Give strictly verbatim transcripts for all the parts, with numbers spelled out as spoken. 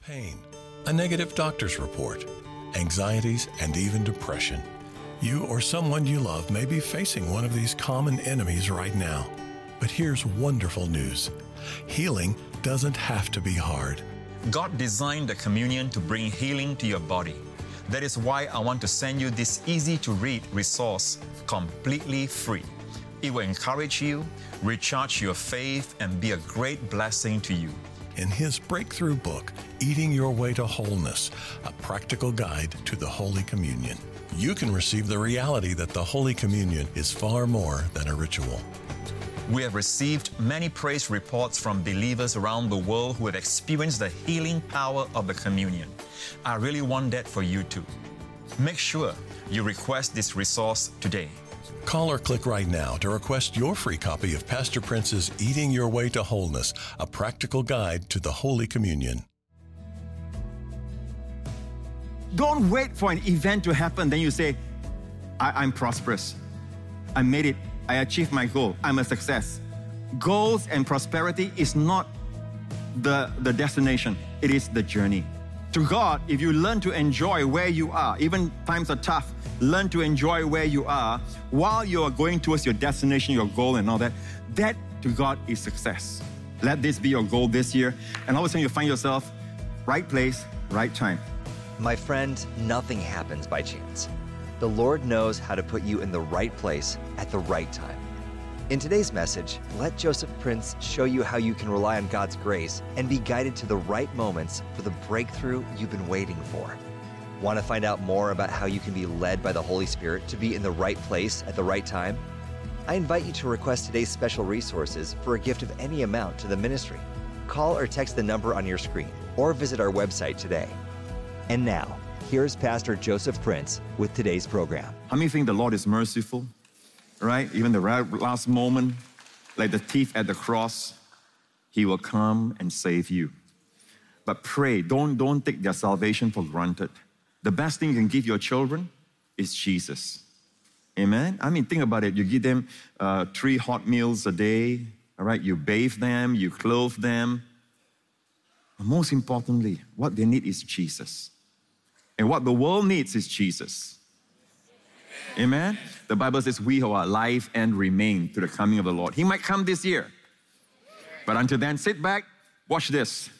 pain, a negative doctor's report, anxieties, and even depression. You or someone you love may be facing one of these common enemies right now. But here's wonderful news. Healing doesn't have to be hard. God designed the communion to bring healing to your body. That is why I want to send you this easy-to-read resource completely free. It will encourage you, recharge your faith, and be a great blessing to you. In his breakthrough book, Eating Your Way to Wholeness, a practical guide to the Holy Communion, you can receive the reality that the Holy Communion is far more than a ritual. We have received many praise reports from believers around the world who have experienced the healing power of the communion. I really want that for you too. Make sure you request this resource today. Call or click right now to request your free copy of Pastor Prince's Eating Your Way to Wholeness, a practical guide to the Holy Communion. Don't wait for an event to happen, then you say, I- I'm prosperous. I made it. I achieved my goal. I'm a success. Goals and prosperity is not the, the destination. It is the journey. To God, if you learn to enjoy where you are, even times are tough, learn to enjoy where you are while you are going towards your destination, your goal and all that, that to God is success. Let this be your goal this year. And all of a sudden you find yourself right place, right time. My friend, nothing happens by chance. The Lord knows how to put you in the right place at the right time. In today's message, let Joseph Prince show you how you can rely on God's grace and be guided to the right moments for the breakthrough you've been waiting for. Want to find out more about how you can be led by the Holy Spirit to be in the right place at the right time? I invite you to request today's special resources for a gift of any amount to the ministry. Call or text the number on your screen or visit our website today. And now, here's Pastor Joseph Prince with today's program. How many think the Lord is merciful? Right? Even the last moment, like the thief at the cross, he will come and save you. But pray, don't, don't take their salvation for granted. The best thing you can give your children is Jesus. Amen? I mean, think about it. You give them uh, three hot meals a day, all right? You bathe them, you clothe them. But most importantly, what they need is Jesus. And what the world needs is Jesus. Amen? The Bible says we who are alive and remain to the coming of the Lord. He might come this year. But until then, sit back, watch this.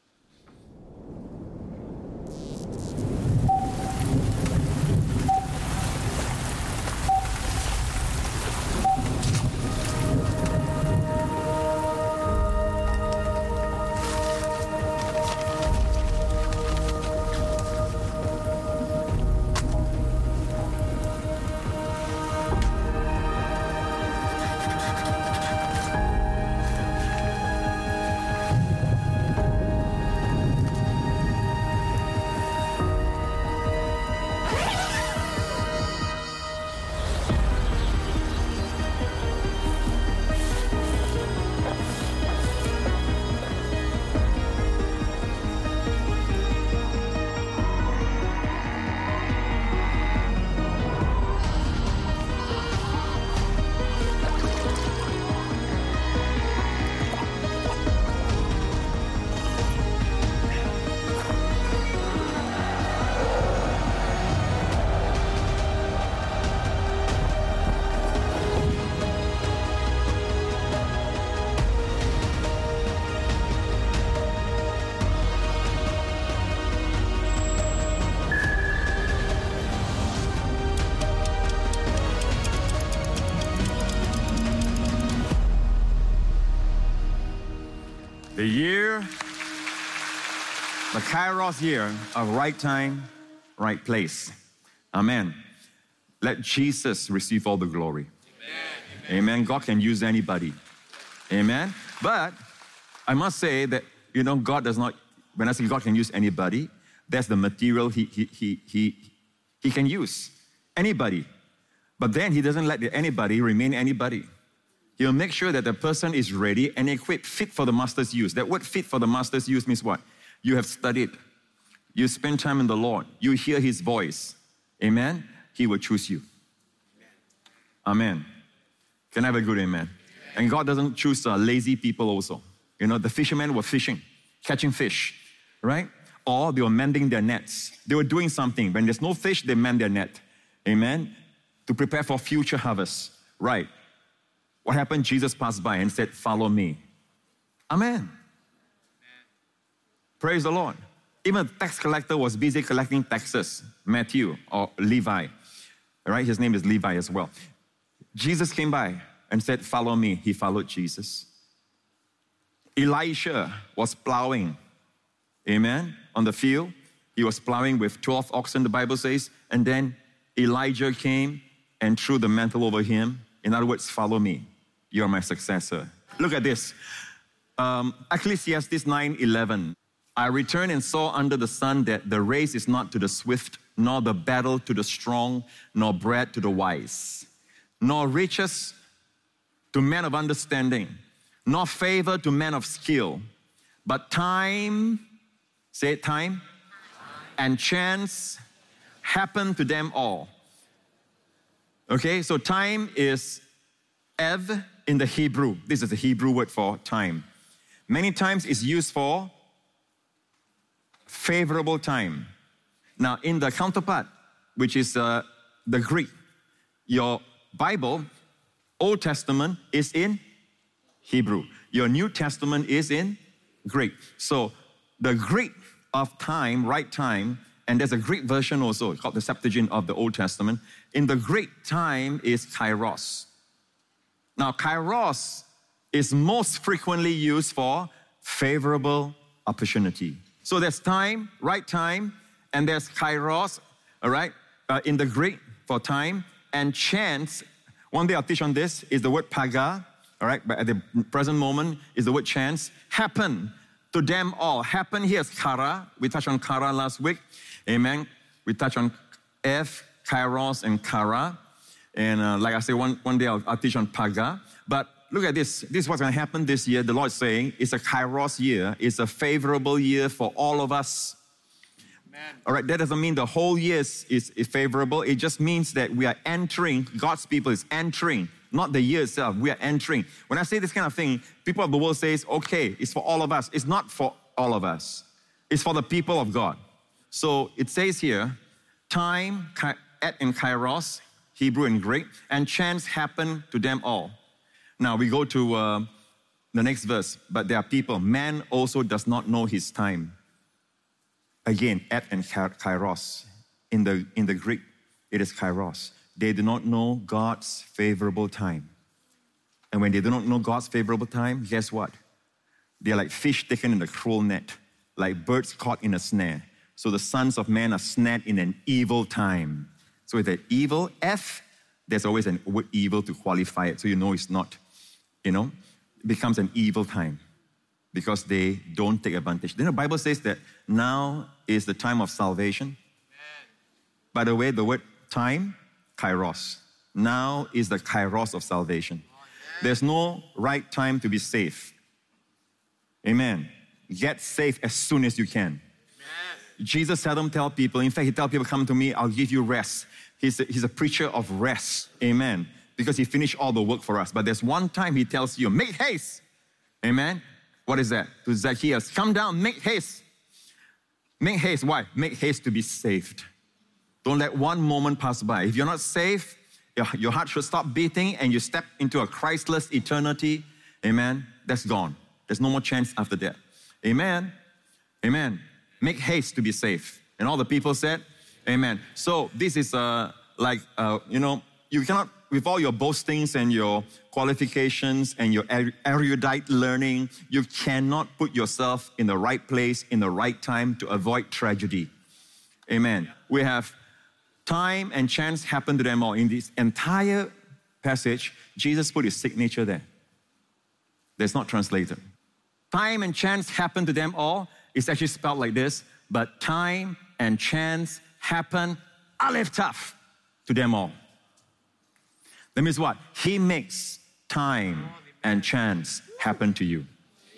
The year, the Kairos year of right time, right place. Amen. Let Jesus receive all the glory. Amen. Amen. God can use anybody. Amen. But I must say that, you know, God does not, when I say God can use anybody, that's the material he, he, he, he, he can use. Anybody. But then he doesn't let the anybody remain anybody. He'll make sure that the person is ready and equipped, fit for the master's use. That word fit for the master's use means what? You have studied. You spend time in the Lord. You hear his voice. Amen? He will choose you. Amen. Can I have a good amen? And God doesn't choose uh, lazy people also. You know, the fishermen were fishing, catching fish, right? or they were mending their nets. They were doing something. When there's no fish, they mend their net. Amen? To prepare for future harvest. Right. What happened? Jesus passed by and said, follow me. Amen. Amen. Praise the Lord. Even the tax collector was busy collecting taxes. Matthew or Levi. All right, his name is Levi as well. Jesus came by and said, follow me. He followed Jesus. Elisha was plowing. Amen. On the field. He was plowing with twelve oxen, the Bible says. And then Elijah came and threw the mantle over him. In other words, follow me. You're my successor. Look at this. Um, Ecclesiastes nine eleven. I returned and saw under the sun that the race is not to the swift, nor the battle to the strong, nor bread to the wise, nor riches to men of understanding, nor favor to men of skill, but time, say it, time, time. And chance happen to them all. Okay, so time is ev in the Hebrew. This is the Hebrew word for time. Many times it's used for favorable time. Now, in the counterpart, which is uh, the Greek, your Bible, Old Testament is in Hebrew. Your New Testament is in Greek. So, the Greek of time, right time, and there's a Greek version also called the Septuagint of the Old Testament. In the Greek, time is kairos. Now, kairos is most frequently used for favorable opportunity. So there's time, right time, and there's kairos, all right, uh, in the Greek for time, and chance. One day I'll teach on this, is the word paga, all right, but at the present moment is the word chance. Happen to them all. Happen here is kara. We touched on kara last week. Amen. We touched on F, kairos, and kara. And uh, like I said, one, one day I'll, I'll teach on paga. But look at this. This is what's going to happen this year. The Lord is saying it's a kairos year. It's a favorable year for all of us. Amen. All right, that doesn't mean the whole year is, is, is favorable. It just means that we are entering, God's people is entering, not the year itself. We are entering. When I say this kind of thing, people of the world say, okay, it's for all of us. It's not for all of us. It's for the people of God. So it says here, time, et and kairos, Hebrew and Greek, and chance happen to them all. Now we go to uh, the next verse. But there are people, man also does not know his time. Again, et and kairos. In the, in the Greek, it is kairos. They do not know God's favorable time. And when they do not know God's favorable time, guess what? They're like fish taken in a cruel net, like birds caught in a snare. So the sons of man are snared in an evil time. So with the evil, F, there's always an word evil to qualify it, so you know it's not. You know, it becomes an evil time because they don't take advantage. Then the Bible says that now is the time of salvation. Amen. By the way, the word time, kairos. Now is the kairos of salvation. Amen. There's no right time to be saved. Amen. Get saved as soon as you can. Amen. Jesus seldom tell people, in fact, he tell people, come to me, I'll give you rest. He's a, he's a preacher of rest. Amen. Because he finished all the work for us. But there's one time he tells you, make haste. Amen. What is that? To Zacchaeus, come down, make haste. Make haste. Why? Make haste to be saved. Don't let one moment pass by. If you're not saved, your, your heart should stop beating and you step into a Christless eternity. Amen. That's gone. There's no more chance after that. Amen. Amen. Make haste to be saved. And all the people said, amen. So this is uh, like, uh, you know, you cannot, with all your boastings and your qualifications and your erudite learning, you cannot put yourself in the right place, in the right time to avoid tragedy. Amen. We have time and chance happen to them all. In this entire passage, Jesus put his signature there. That's not translated. Time and chance happen to them all. It's actually spelled like this, but time and chance happen, aleph taf, to them all. That means what? He makes time and chance happen to you.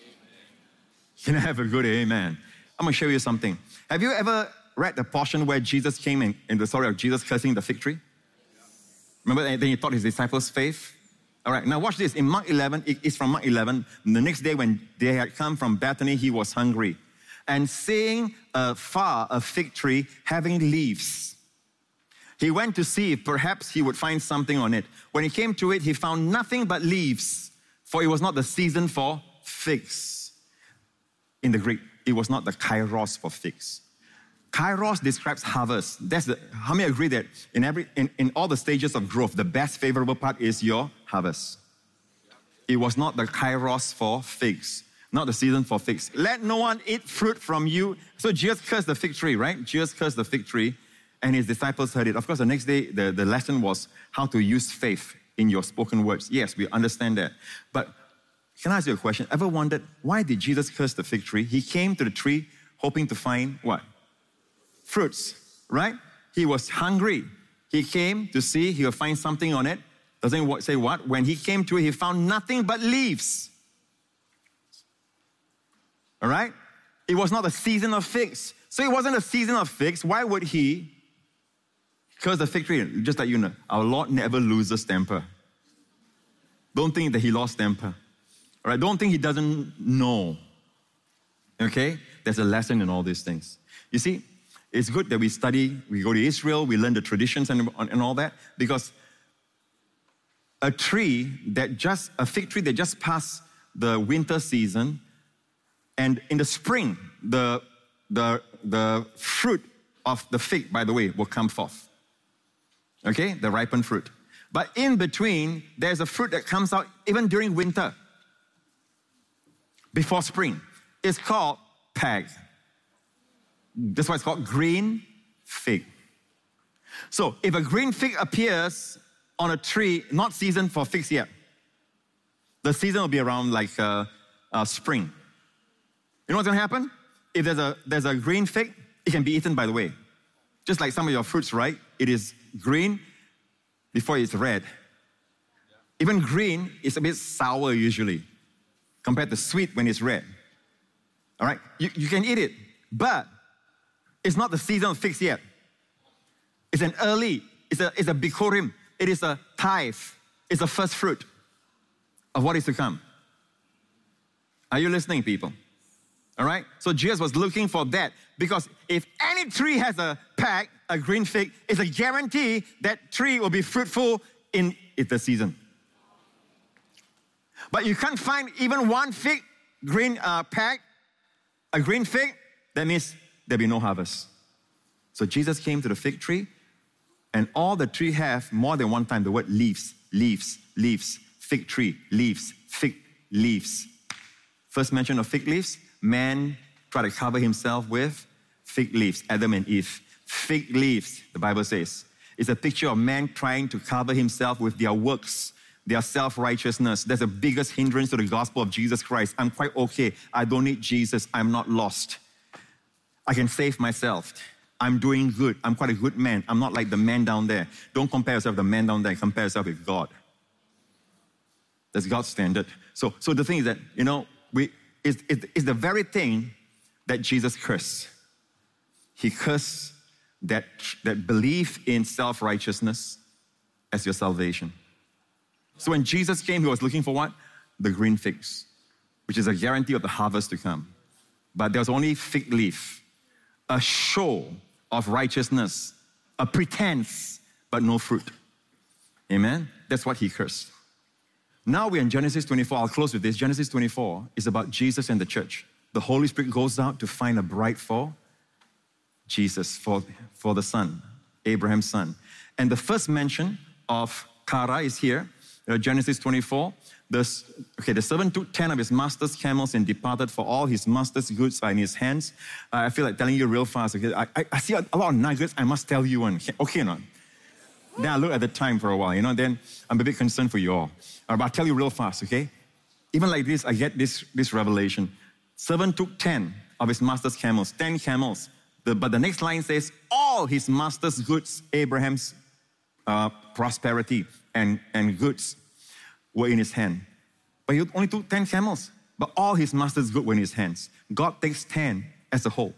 Can I have a good amen? I'm going to show you something. Have you ever read the portion where Jesus came in, in the story of Jesus cursing the fig tree? Remember, then he taught his disciples faith? All right, now watch this. In Mark eleven, it's from Mark eleven. The next day when they had come from Bethany, he was hungry. and seeing afar a fig tree having leaves, he went to see if perhaps he would find something on it. When he came to it, he found nothing but leaves, for it was not the season for figs. In the Greek, it was not the kairos for figs. Kairos describes harvest. That's the, how many agree that in, every, in, in all the stages of growth, the best favorable part is your harvest? It was not the kairos for figs, not the season for figs. Let no one eat fruit from you. So Jesus cursed the fig tree, right? Jesus cursed the fig tree, and his disciples heard it. Of course, the next day, the, the lesson was how to use faith in your spoken words. Yes, we understand that. But can I ask you a question? Ever wondered, why did Jesus curse the fig tree? He came to the tree hoping to find what? Fruits, right? He was hungry. He came to see he will find something on it. Doesn't say what? When he came to it, he found nothing but leaves. All right? It was not a season of figs. So it wasn't a season of figs. Why would he curse the fig tree? Just like you know, our Lord never loses temper. Don't think that he lost temper. All right? Don't think he doesn't know. Okay? There's a lesson in all these things. You see, it's good that we study, we go to Israel, we learn the traditions and, and all that, because a tree that just, a fig tree that just passed the winter season, and in the spring, the, the, the fruit of the fig, by the way, will come forth. Okay, the ripened fruit. But in between, there's a fruit that comes out even during winter, before spring. It's called peg. That's why it's called green fig. So if a green fig appears on a tree, not seasoned for figs yet, the season will be around like uh, uh, spring. You know what's going to happen? If there's a, there's a green fig, it can be eaten, by the way. Just like some of your fruits, right? It is green before it's red. Even green is a bit sour usually, compared to sweet when it's red. All right? You, you can eat it, but it's not the season of figs yet. It's an early, it's a, it's a bikurim. It is a tithe. It's a first fruit of what is to come. Are you listening, people? All right? So Jesus was looking for that, because if any tree has a peg, a green fig, it's a guarantee that tree will be fruitful in the season. But you can't find even one fig, green uh, peg, a green fig, that means there'll be no harvest. So Jesus came to the fig tree, and all the tree have more than one time the word leaves, leaves, leaves, fig tree, leaves, fig leaves. First mention of fig leaves, man tried to cover himself with fig leaves, Adam and Eve. Fig leaves, the Bible says, is a picture of man trying to cover himself with their works, their self-righteousness. That's the biggest hindrance to the gospel of Jesus Christ. I'm quite okay. I don't need Jesus. I'm not lost. I can save myself. I'm doing good. I'm quite a good man. I'm not like the man down there. Don't compare yourself with the man down there. Compare yourself with God. That's God's standard. So, so the thing is that, you know, we it's, it's the very thing that Jesus cursed. He cursed that, that belief in self-righteousness as your salvation. So when Jesus came, he was looking for what? The green figs, which is a guarantee of the harvest to come. But there was only fig leaf, a show of righteousness, a pretense, but no fruit. Amen? That's what he cursed. Now we're in Genesis twenty-four. I'll close with this. Genesis twenty-four is about Jesus and the church. The Holy Spirit goes out to find a bride for Jesus, for, for the son, Abraham's son. And the first mention of Kara is here, uh, Genesis twenty-four. The, okay, the servant took ten of his master's camels and departed, for all his master's goods are in his hands. Uh, I feel like telling you real fast. Okay, I, I, I see a, a lot of nuggets. I must tell you one. Okay or not? Then I look at the time for a while, you know, then I'm a bit concerned for you all. Uh, but I'll tell you real fast, okay? Even like this, I get this, this revelation. Servant took ten of his master's camels, ten camels. The, but the next line says, all his master's goods, Abraham's uh, prosperity and, and goods were in his hand. But he only took ten camels. But all his master's goods were in his hands. God takes ten as a whole.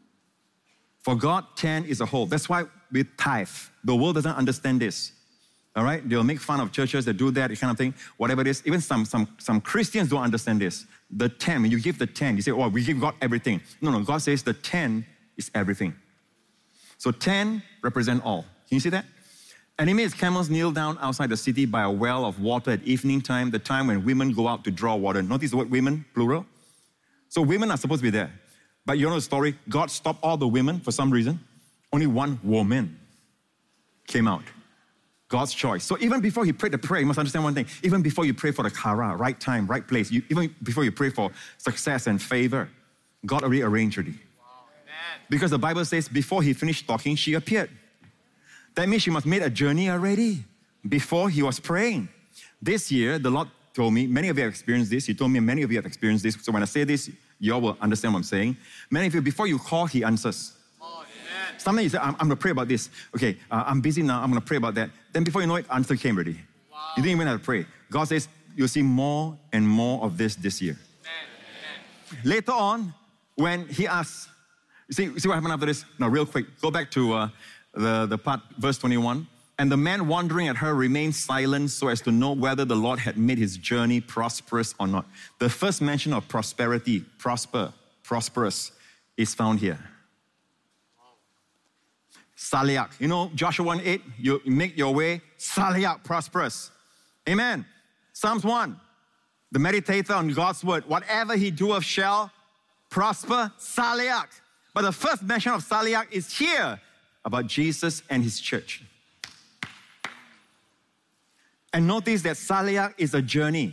For God, ten is a whole. That's why we tithe. The world doesn't understand this. All right? They'll make fun of churches that do that, kind of thing, whatever it is. Even some, some, some Christians don't understand this. The ten, when you give the ten, you say, oh, we give God everything. No, no, God says the ten is everything. So ten represent all. Can you see that? And he made his camels kneel down outside the city by a well of water at evening time, the time when women go out to draw water. Notice the word women, plural. So women are supposed to be there. But you know the story? God stopped all the women for some reason. Only one woman came out. God's choice. So even before he prayed the prayer, you must understand one thing. Even before you pray for the kara, right time, right place, you, even before you pray for success and favor, God already arranged already. Because the Bible says before he finished talking, she appeared. That means she must have made a journey already before he was praying. This year, the Lord told me, many of you have experienced this. He told me many of you have experienced this. So when I say this, you all will understand what I'm saying. Many of you, before you call, he answers. Sometimes you say, I'm, I'm going to pray about this. Okay, uh, I'm busy now. I'm going to pray about that. Then before you know it, answer came already. Wow. You didn't even have to pray. God says, you'll see more and more of this this year. Amen. Later on, when he asks, you see, see what happened after this? Now, real quick, go back to uh, the, the part, verse twenty-one. And the man wondering at her remained silent so as to know whether the Lord had made his journey prosperous or not. The first mention of prosperity, prosper, prosperous, is found here. Saliak. You know, Joshua one eight, you make your way, Saliak, prosperous. Amen. Psalms one, the meditator on God's word, whatever he doeth shall prosper, Saliak. But the first mention of Saliak is here about Jesus and his church. And notice that Saliak is a journey.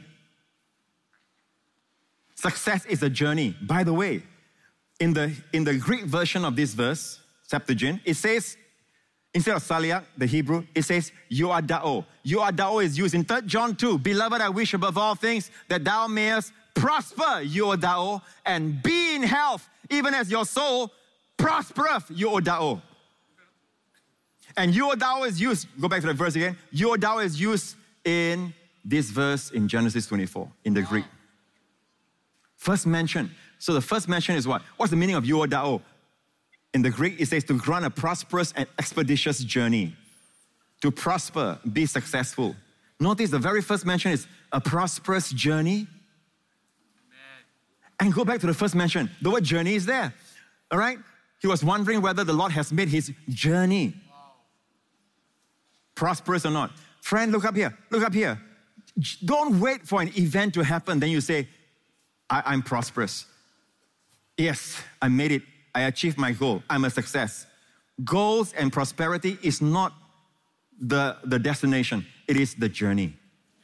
Success is a journey. By the way, in the, in the Greek version of this verse, Septuagint, it says, instead of Saliak, the Hebrew, it says, Yoadao. Yoadao is used in Third John two. Beloved, I wish above all things that thou mayest prosper, Yoadao, and be in health, even as your soul prospereth, Yoadao. And Yoadao is used, go back to the verse again, Yoadao is used in this verse in Genesis twenty-four, in the Greek. First mention. So the first mention is what? What's the meaning of Yoadao? In the Greek, it says to grant a prosperous and expeditious journey. To prosper, be successful. Notice the very first mention is a prosperous journey. Amen. And go back to the first mention. The word journey is there. All right? He was wondering whether the Lord has made his journey prosperous or not. Friend, look up here. Look up here. Don't wait for an event to happen. Then you say, I- I'm prosperous. Yes, I made it. I achieved my goal. I'm a success. Goals and prosperity is not the, the destination. It is the journey.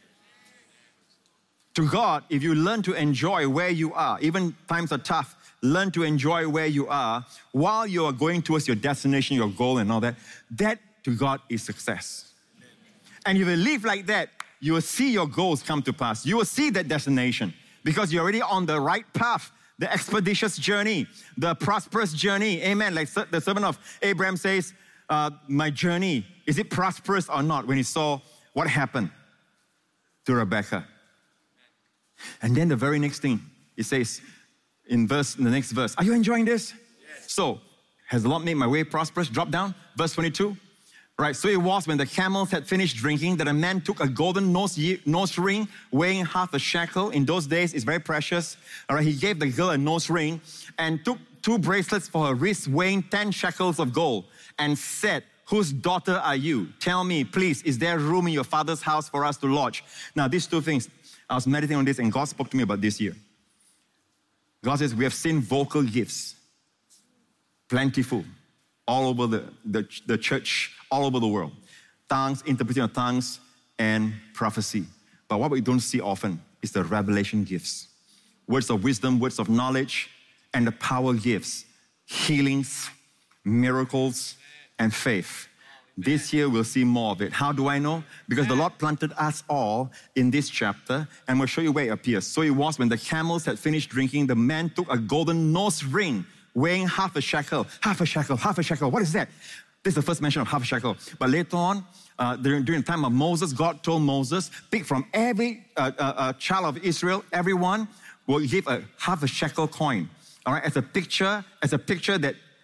To God, if you learn to enjoy where you are, even times are tough, learn to enjoy where you are while you are going towards your destination, your goal and all that, that to God is success. And if you live like that, you will see your goals come to pass. You will see that destination because you're already on the right path. The expeditious journey, the prosperous journey. Amen. Like the servant of Abraham says, uh, my journey, is it prosperous or not? When he saw what happened to Rebekah. And then the very next thing, he says in verse, in the next verse, are you enjoying this? Yes. So, has the Lord made my way prosperous? Drop down, verse twenty-two. Right, so it was when the camels had finished drinking that a man took a golden nose, nose ring weighing half a shekel. In those days, it's very precious. All right, he gave the girl a nose ring and took two bracelets for her wrists weighing ten shekels of gold and said, whose daughter are you? Tell me, please, is there room in your father's house for us to lodge? Now, these two things, I was meditating on this and God spoke to me about this year. God says, we have seen vocal gifts, plentiful, all over the, the, the church, all over the world. Tongues, interpreting of tongues, and prophecy. But what we don't see often is the revelation gifts. Words of wisdom, words of knowledge, and the power gifts. Healings, miracles, and faith. This year we'll see more of it. How do I know? Because the Lord planted us all in this chapter, and we'll show you where it appears. So it was when the camels had finished drinking, the man took a golden nose ring weighing half a shekel, half a shekel, half a shekel. What is that? This is the first mention of half a shekel. But later on, uh, during, during the time of Moses, God told Moses, pick from every uh, uh, uh, child of Israel, everyone will give a half a shekel coin. All right, as a picture, as a picture that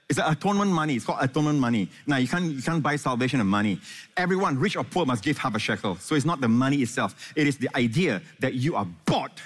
It's an atonement money. It's called atonement money. Now, you can't, you can't buy salvation with money. Everyone, rich or poor, must give half a shekel. So it's not the money itself. It is the idea that you are bought.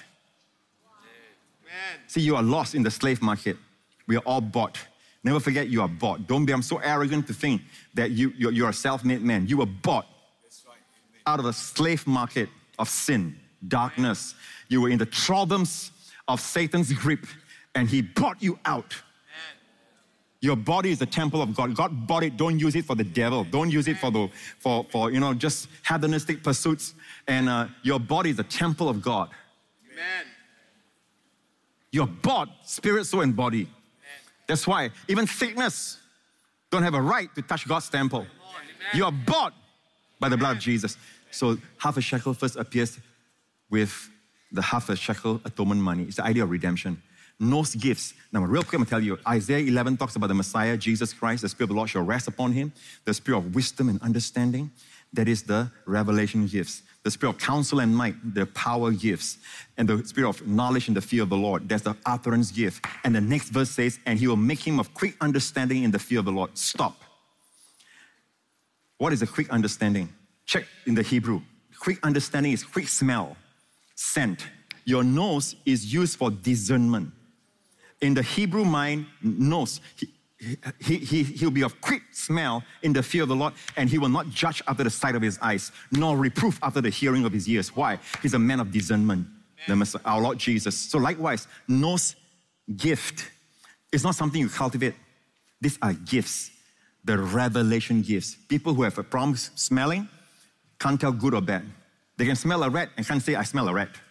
Amen. See, you are lost in the slave market. We are all bought. Never forget you are bought. Don't be I'm so arrogant to think that you, you're, you're a self-made man. You were bought out of the slave market of sin, darkness. You were in the thraldoms of Satan's grip, and he bought you out. Your body is the temple of God. God bought it. Don't use it for the devil. Don't use it for the for for you know just hedonistic pursuits. And uh, your body is the temple of God. Amen. You're bought, spirit, soul, and body. Amen. That's why even sickness don't have a right to touch God's temple. You are bought by the blood of Jesus. So half a shekel first appears with the half a shekel atonement money. It's the idea of redemption. Knows gifts. Now, real quick, I'm going to tell you, Isaiah eleven talks about the Messiah, Jesus Christ. The Spirit of the Lord shall rest upon him. The Spirit of wisdom and understanding. That is the revelation gifts. The Spirit of counsel and might, the power gifts. And the Spirit of knowledge and the fear of the Lord. That's the utterance gift. And the next verse says, and he will make him of quick understanding in the fear of the Lord. Stop. What is a quick understanding? Check in the Hebrew. Quick understanding is quick smell, scent. Your nose is used for discernment. In the Hebrew mind, nose, he, he, he, he'll be of quick smell in the fear of the Lord, and he will not judge after the sight of his eyes, nor reprove after the hearing of his ears. Why? He's a man of discernment, the Messiah, our Lord Jesus. So likewise, nose gift is not something you cultivate. These are gifts, the revelation gifts. People who have a problem smelling can't tell good or bad. They can smell a rat and can't say, I smell a rat.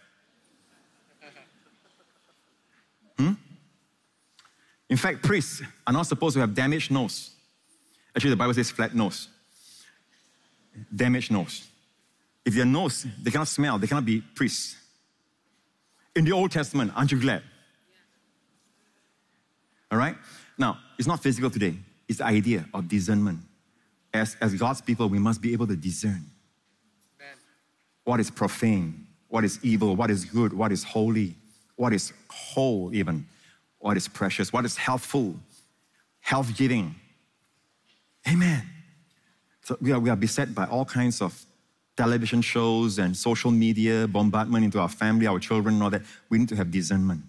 Hmm? In fact, priests are not supposed to have damaged nose. Actually, the Bible says flat nose. Damaged nose. If their nose, they cannot smell, they cannot be priests. In the Old Testament, aren't you glad? All right? Now, it's not physical today. It's the idea of discernment. As, as God's people, we must be able to discern what is profane, what is evil, what is good, what is holy, what is whole even, what is precious, what is healthful, health-giving. Amen. So we are, we are beset by all kinds of television shows and social media, bombardment into our family, our children, and all that. We need to have discernment.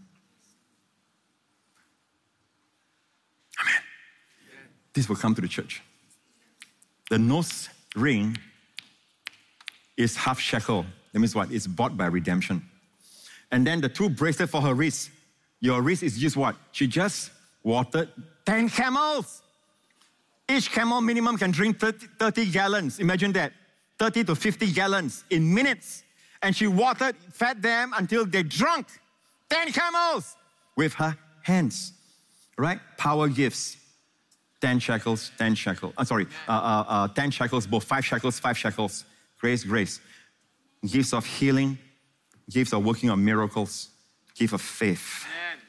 Amen. This will come to the church. The nose ring is half shekel. That means what? It's bought by redemption. And then the two bracelets for her wrist. Your wrist is used what? She just watered ten camels. Each camel minimum can drink thirty, thirty gallons. Imagine that. thirty to fifty gallons in minutes. And she watered, fed them until they drunk ten camels with her hands. Right? Power gifts. ten shekels, ten shekels. I'm sorry, uh, uh, uh, ten shekels, both five shekels, five shekels. Grace, grace. Gifts of healing, gifts of working on miracles, gift of faith. Amen.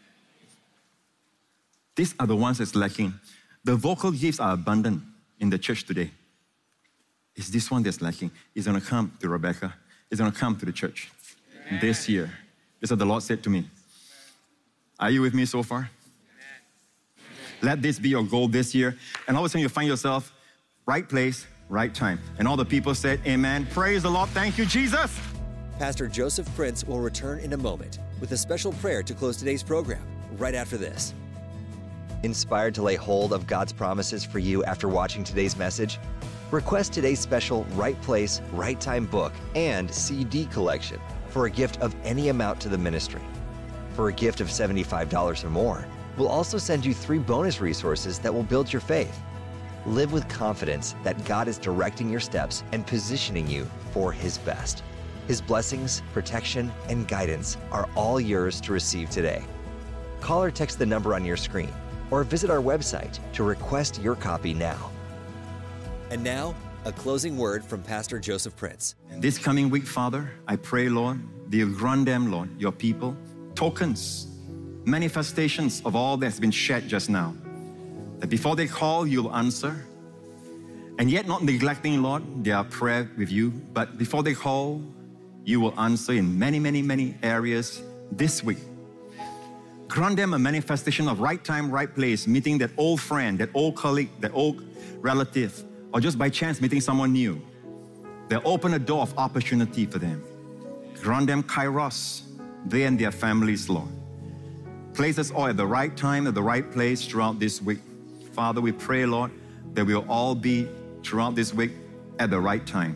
These are the ones that's lacking. The vocal gifts are abundant in the church today. It's this one that's lacking. It's going to come to Rebecca. It's going to come to the church. Amen. This year. This is what the Lord said to me. Are you with me so far? Amen. Let this be your goal this year. And all of a sudden you find yourself right place, right time. And all the people said, amen. Praise the Lord. Thank you, Jesus. Pastor Joseph Prince will return in a moment with a special prayer to close today's program right after this. Inspired to lay hold of God's promises for you after watching today's message? Request today's special Right Place, Right Time book and C D collection for a gift of any amount to the ministry. For a gift of seventy-five dollars or more, we'll also send you three bonus resources that will build your faith. Live with confidence that God is directing your steps and positioning you for His best. His blessings, protection, and guidance are all yours to receive today. Call or text the number on your screen or visit our website to request your copy now. And now, a closing word from Pastor Joseph Prince. This coming week, Father, I pray, Lord, that you'll grant them, Lord, your people, tokens, manifestations of all that's been shared just now. That before they call, you'll answer. And yet not neglecting, Lord, their prayer with you. But before they call, you will answer in many, many, many areas this week. Grant them a manifestation of right time, right place, meeting that old friend, that old colleague, that old relative, or just by chance meeting someone new. They'll open a door of opportunity for them. Grant them kairos, they and their families, Lord. Place us all at the right time, at the right place throughout this week. Father, we pray, Lord, that we'll all be throughout this week at the right time,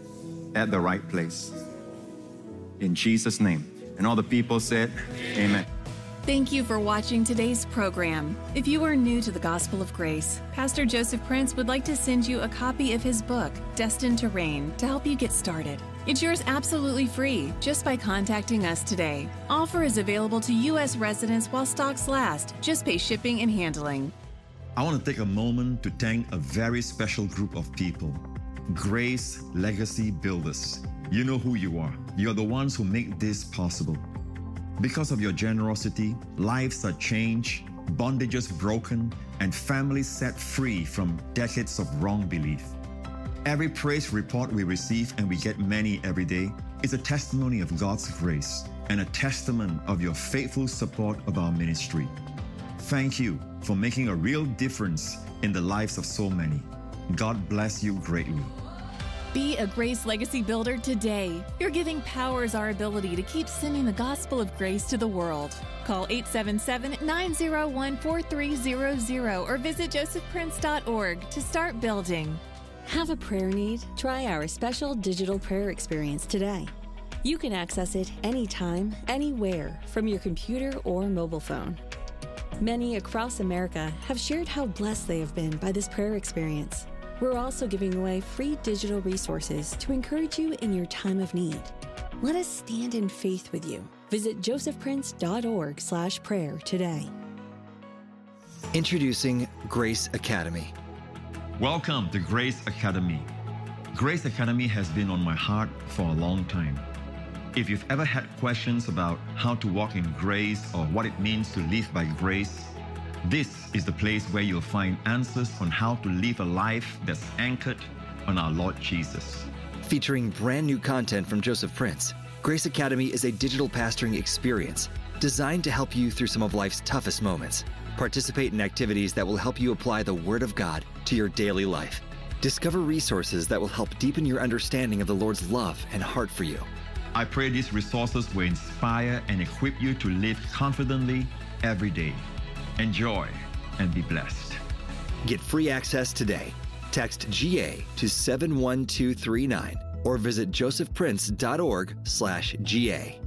at the right place. In Jesus' name. And all the people said, amen. Thank you for watching today's program. If you are new to the Gospel of Grace, Pastor Joseph Prince would like to send you a copy of his book, Destined to Reign, to help you get started. It's yours absolutely free just by contacting us today. Offer is available to U S residents while stocks last. Just pay shipping and handling. I want to take a moment to thank a very special group of people, Grace Legacy Builders. You know who you are. You're the ones who make this possible. Because of your generosity, lives are changed, bondages broken, and families set free from decades of wrong belief. Every praise report we receive, and we get many every day, is a testimony of God's grace and a testament of your faithful support of our ministry. Thank you for making a real difference in the lives of so many. God bless you greatly. Be a Grace Legacy Builder today. Your giving powers our ability to keep sending the gospel of grace to the world. Call eight seven seven, nine zero one, four three zero zero or visit joseph prince dot org to start building. Have a prayer need? Try our special digital prayer experience today. You can access it anytime, anywhere, from your computer or mobile phone. Many across America have shared how blessed they have been by this prayer experience. We're also giving away free digital resources to encourage you in your time of need. Let us stand in faith with you. Visit joseph prince dot org slash prayer today. Introducing Grace Academy. Welcome to Grace Academy. Grace Academy has been on my heart for a long time. If you've ever had questions about how to walk in grace or what it means to live by grace, this is the place where you'll find answers on how to live a life that's anchored on our Lord Jesus. Featuring brand new content from Joseph Prince, Grace Academy is a digital pastoring experience designed to help you through some of life's toughest moments. Participate in activities that will help you apply the Word of God to your daily life. Discover resources that will help deepen your understanding of the Lord's love and heart for you. I pray these resources will inspire and equip you to live confidently every day. Enjoy and be blessed. Get free access today. Text G A to seven one two three nine or visit joseph prince dot org slash G A.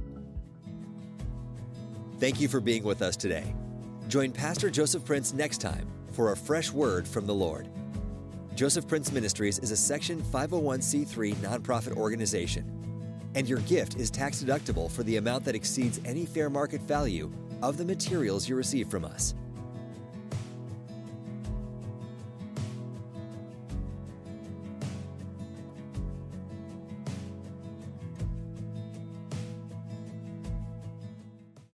Thank you for being with us today. Join Pastor Joseph Prince next time for a fresh word from the Lord. Joseph Prince Ministries is a Section five oh one c three nonprofit organization, and your gift is tax deductible for the amount that exceeds any fair market value of the materials you receive from us.